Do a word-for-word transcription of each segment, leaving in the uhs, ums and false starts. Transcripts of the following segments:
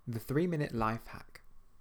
The three minute life hack.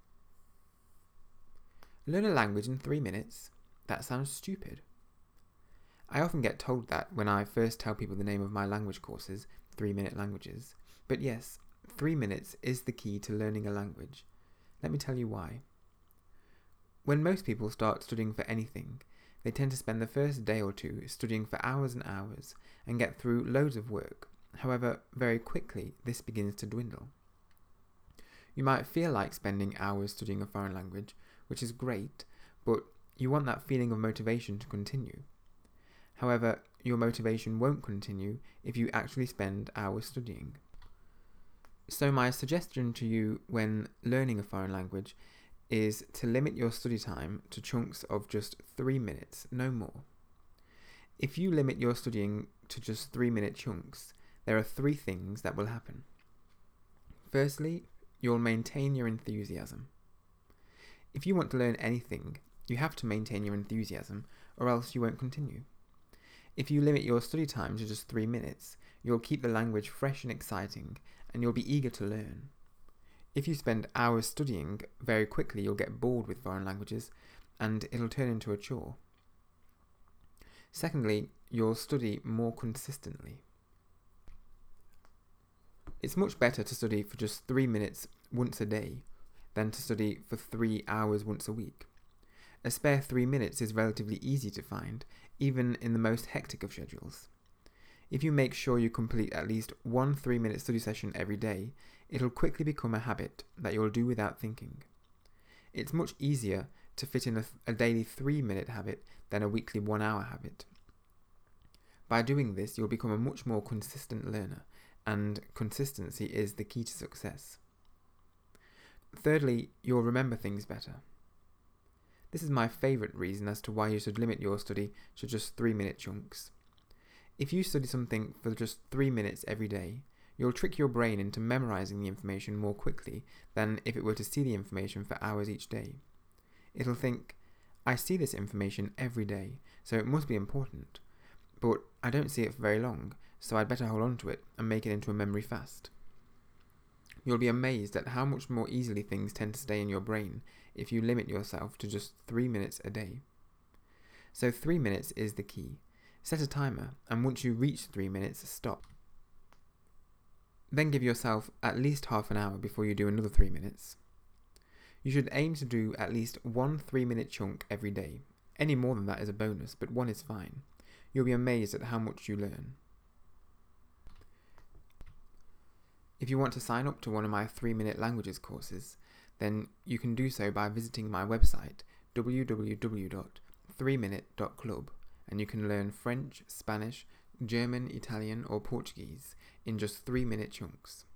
Learn a language in three minutes? That sounds stupid. I often get told that when I first tell people the name of my language courses, three minute languages. But yes, three minutes is the key to learning a language. Let me tell you why. When most people start studying for anything, they tend to spend the first day or two studying for hours and hours and get through loads of work. However, very quickly this begins to dwindle. You might feel like spending hours studying a foreign language, which is great, but you want that feeling of motivation to continue. However, your motivation won't continue if you actually spend hours studying. So my suggestion to you when learning a foreign language is to limit your study time to chunks of just three minutes, no more. If you limit your studying to just three minute chunks, there are three things that will happen. Firstly, you'll maintain your enthusiasm. If you want to learn anything, you have to maintain your enthusiasm, or else you won't continue. If you limit your study time to just three minutes, you'll keep the language fresh and exciting, and you'll be eager to learn. If you spend hours studying, very quickly you'll get bored with foreign languages, and it'll turn into a chore. Secondly, you'll study more consistently. It's much better to study for just three minutes once a day than to study for three hours once a week. A spare three minutes is relatively easy to find, even in the most hectic of schedules. If you make sure you complete at least one three-minute study session every day, it'll quickly become a habit that you'll do without thinking. It's much easier to fit in a, a daily three-minute habit than a weekly one-hour habit. By doing this, you'll become a much more consistent learner, and consistency is the key to success. Thirdly, you'll remember things better. This is my favourite reason as to why you should limit your study to just three minute chunks. If you study something for just three minutes every day, you'll trick your brain into memorising the information more quickly than if it were to see the information for hours each day. It'll think, I see this information every day, so it must be important, but I don't see it for very long, so I'd better hold on to it and make it into a memory fast. You'll be amazed at how much more easily things tend to stay in your brain if you limit yourself to just three minutes a day. So three minutes is the key. Set a timer, and once you reach three minutes, stop. Then give yourself at least half an hour before you do another three minutes. You should aim to do at least one three minute chunk every day. Any more than that is a bonus, but one is fine. You'll be amazed at how much you learn. If you want to sign up to one of my three minute languages courses, then you can do so by visiting my website w w w dot three minute dot club, and you can learn French, Spanish, German, Italian or Portuguese in just three minute chunks.